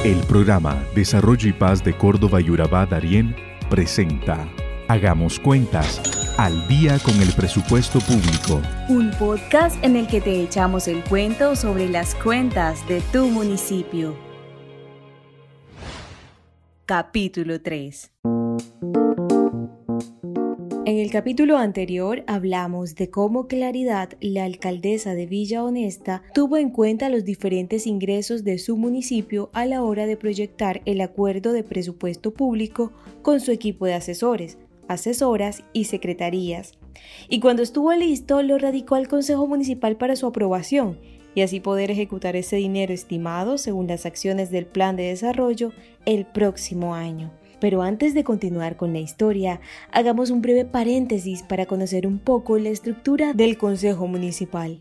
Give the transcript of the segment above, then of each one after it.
El programa Desarrollo y Paz de Córdoba y Urabá Darién presenta Hagamos Cuentas, al día con el presupuesto público. Un podcast en el que te echamos el cuento sobre las cuentas de tu municipio. Capítulo 3. En el capítulo anterior hablamos de cómo Claridad, la alcaldesa de Villa Honesta, tuvo en cuenta los diferentes ingresos de su municipio a la hora de proyectar el acuerdo de presupuesto público con su equipo de asesores, asesoras y secretarías. Y cuando estuvo listo, lo radicó al Consejo Municipal para su aprobación y así poder ejecutar ese dinero estimado según las acciones del Plan de Desarrollo el próximo año. Pero antes de continuar con la historia, hagamos un breve paréntesis para conocer un poco la estructura del Consejo Municipal.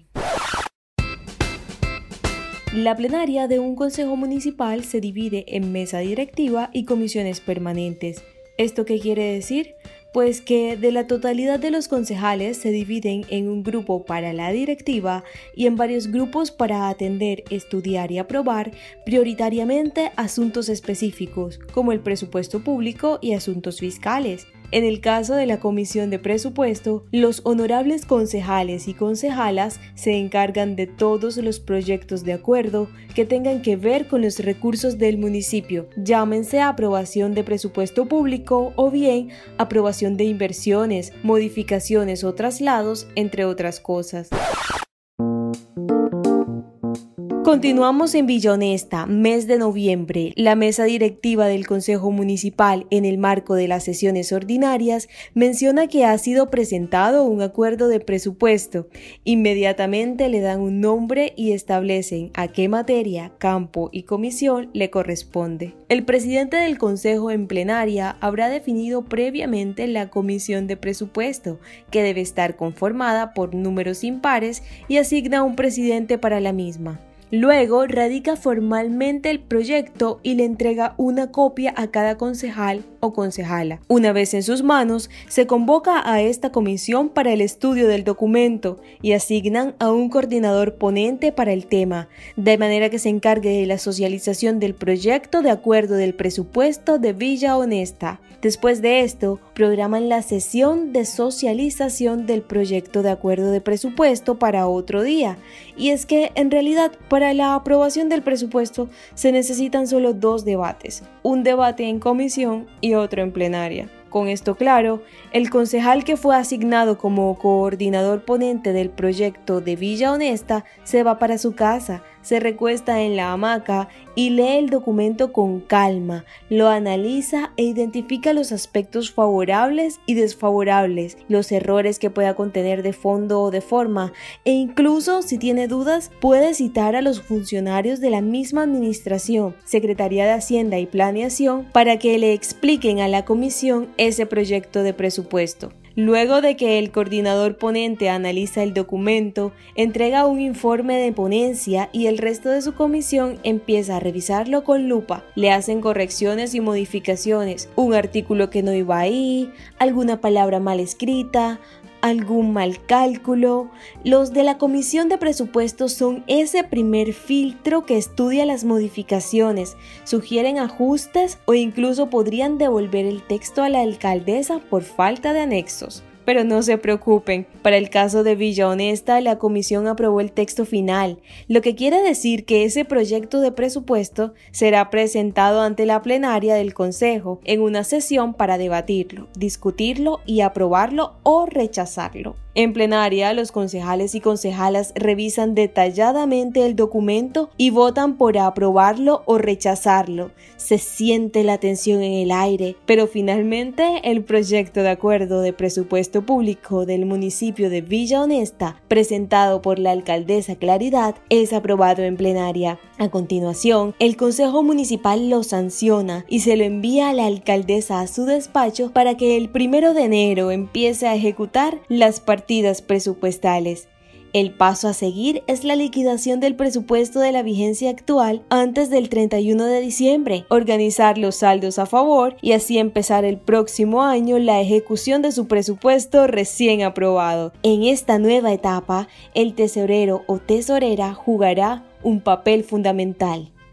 La plenaria de un Consejo Municipal se divide en mesa directiva y comisiones permanentes. ¿Esto qué quiere decir? Pues que de la totalidad de los concejales se dividen en un grupo para la directiva y en varios grupos para atender, estudiar y aprobar prioritariamente asuntos específicos como el presupuesto público y asuntos fiscales. En el caso de la Comisión de Presupuesto, los honorables concejales y concejalas se encargan de todos los proyectos de acuerdo que tengan que ver con los recursos del municipio, llámense aprobación de presupuesto público o bien aprobación de inversiones, modificaciones o traslados, entre otras cosas. Continuamos en Villa Honesta, mes de noviembre. La mesa directiva del Consejo Municipal, en el marco de las sesiones ordinarias, menciona que ha sido presentado un acuerdo de presupuesto. Inmediatamente le dan un nombre y establecen a qué materia, campo y comisión le corresponde. El presidente del Consejo en plenaria habrá definido previamente la comisión de presupuesto, que debe estar conformada por números impares, y asigna un presidente para la misma. Luego radica formalmente el proyecto y le entrega una copia a cada concejal o concejala. Una vez en sus manos, se convoca a esta comisión para el estudio del documento y asignan a un coordinador ponente para el tema, de manera que se encargue de la socialización del proyecto de acuerdo del presupuesto de Villa Honesta. Después de esto, programan la sesión de socialización del proyecto de acuerdo de presupuesto para otro día. Y es que, en realidad, para la aprobación del presupuesto se necesitan solo 2 debates, un debate en comisión y otro en plenaria. Con esto claro, el concejal que fue asignado como coordinador ponente del proyecto de Villa Honesta se va para su casa, se recuesta en la hamaca y lee el documento con calma, lo analiza e identifica los aspectos favorables y desfavorables, los errores que pueda contener de fondo o de forma, e incluso si tiene dudas puede citar a los funcionarios de la misma administración, Secretaría de Hacienda y Planeación, para que le expliquen a la comisión ese proyecto de presupuesto. Luego de que el coordinador ponente analiza el documento, entrega un informe de ponencia y el resto de su comisión empieza a revisarlo con lupa. Le hacen correcciones y modificaciones, un artículo que no iba ahí, alguna palabra mal escrita, algún mal cálculo. Los de la Comisión de Presupuestos son ese primer filtro que estudia las modificaciones, sugieren ajustes o incluso podrían devolver el texto a la alcaldesa por falta de anexos. Pero no se preocupen, para el caso de Villa Honesta la comisión aprobó el texto final, lo que quiere decir que ese proyecto de presupuesto será presentado ante la plenaria del Consejo en una sesión para debatirlo, discutirlo y aprobarlo o rechazarlo. En plenaria, los concejales y concejalas revisan detalladamente el documento y votan por aprobarlo o rechazarlo. Se siente la tensión en el aire, pero finalmente el proyecto de acuerdo de presupuesto público del municipio de Villa Honesta, presentado por la alcaldesa Claridad, es aprobado en plenaria. A continuación, el Consejo Municipal lo sanciona y se lo envía a la alcaldesa a su despacho para que el 1 de enero empiece a ejecutar las partidas presupuestales. El paso a seguir es la liquidación del presupuesto de la vigencia actual antes del 31 de diciembre, organizar los saldos a favor y así empezar el próximo año la ejecución de su presupuesto recién aprobado. En esta nueva etapa, el tesorero o tesorera jugará un papel fundamental.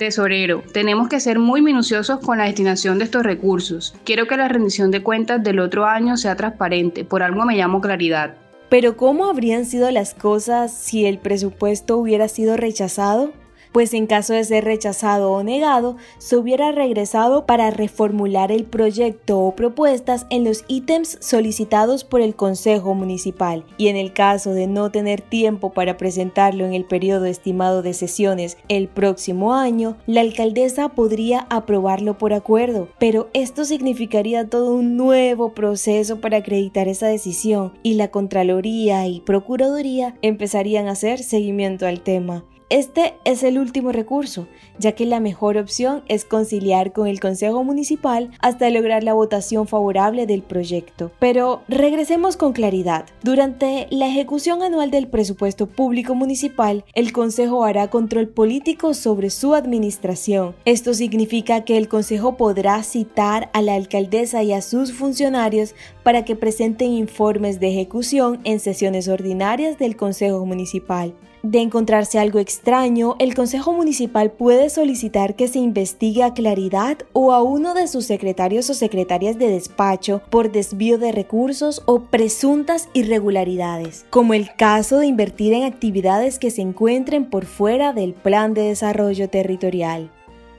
Tesorero, tenemos que ser muy minuciosos con la destinación de estos recursos. Quiero que la rendición de cuentas del otro año sea transparente, por algo me llamo Claridad. Pero ¿cómo habrían sido las cosas si el presupuesto hubiera sido rechazado? Pues en caso de ser rechazado o negado, se hubiera regresado para reformular el proyecto o propuestas en los ítems solicitados por el Consejo Municipal, y en el caso de no tener tiempo para presentarlo en el periodo estimado de sesiones el próximo año, la alcaldesa podría aprobarlo por acuerdo, pero esto significaría todo un nuevo proceso para acreditar esa decisión, y la Contraloría y Procuraduría empezarían a hacer seguimiento al tema. Este es el último recurso, ya que la mejor opción es conciliar con el Consejo Municipal hasta lograr la votación favorable del proyecto. Pero regresemos con claridad. Durante la ejecución anual del presupuesto público municipal, el Consejo hará control político sobre su administración. Esto significa que el Consejo podrá citar a la alcaldesa y a sus funcionarios para que presenten informes de ejecución en sesiones ordinarias del Consejo Municipal. De encontrarse algo extraño, el Consejo Municipal puede solicitar que se investigue a Claridad o a uno de sus secretarios o secretarias de despacho por desvío de recursos o presuntas irregularidades, como el caso de invertir en actividades que se encuentren por fuera del Plan de Desarrollo Territorial.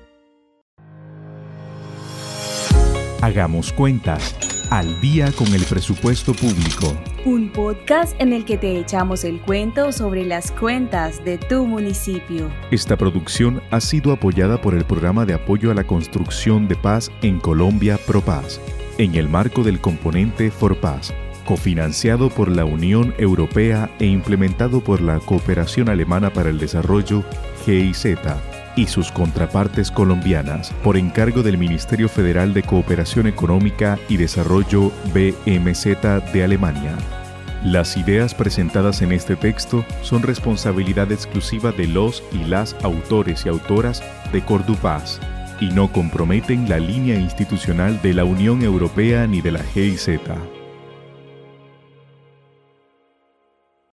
Hagamos cuentas, al día con el presupuesto público. Un podcast en el que te echamos el cuento sobre las cuentas de tu municipio. Esta producción ha sido apoyada por el Programa de Apoyo a la Construcción de Paz en Colombia ProPaz, en el marco del componente ForPaz, cofinanciado por la Unión Europea e implementado por la Cooperación Alemana para el Desarrollo, GIZ, y sus contrapartes colombianas, por encargo del Ministerio Federal de Cooperación Económica y Desarrollo BMZ de Alemania. Las ideas presentadas en este texto son responsabilidad exclusiva de los y las autores y autoras de Cordupaz y no comprometen la línea institucional de la Unión Europea ni de la GIZ.